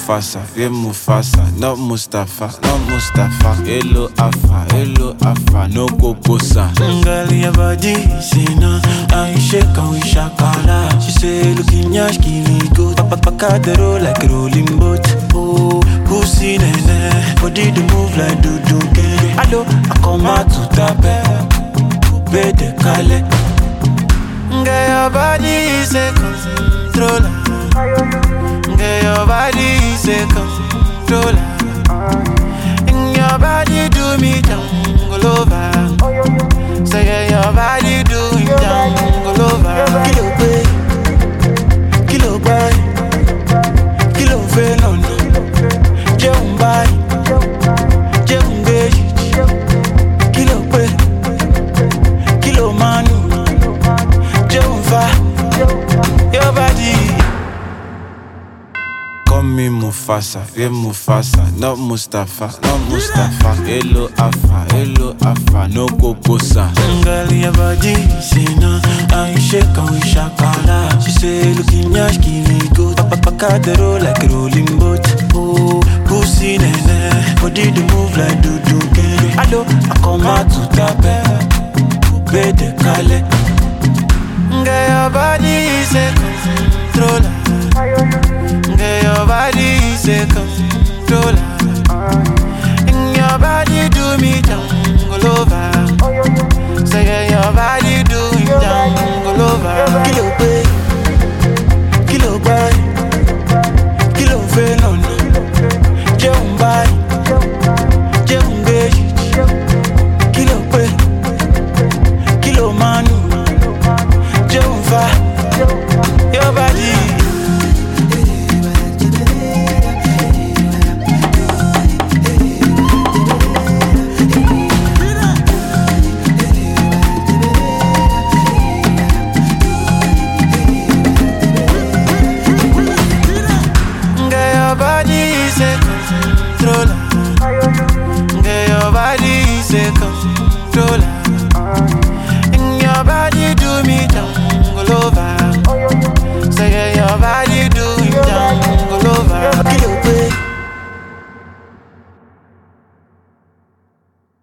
Mufasa, not Mustafa, hello Alpha, no Kokosa. Girl, your body, say no, I shake and we shakala. She say, looking yash, kiwi go, paka the roll like a rolling boat. Oh, pussy nene, body to move like do can. Hello, I come out to tape, coupe de Calais. Girl, your body is a controller. Girl, your body is a controller. And your body do me jungle over. Say yeah, your body do me jungle over. Kilo boy, kilo felon. Jeun boy, jeun beji. Kilo boy, kilo manu. Jeun fa, your body. Call me Mufasa, not Mustafa, hello Alpha, no Kokosa. Girl, your body, say no, I shake and we shakala. She say, looking yash, kiwi go, paka the roll like a rolling boat. Oh, pussy nene, body to move like do can. Hello, I come out to tape, coupe de Calais. Girl, your body is a controller. Girl, your body is a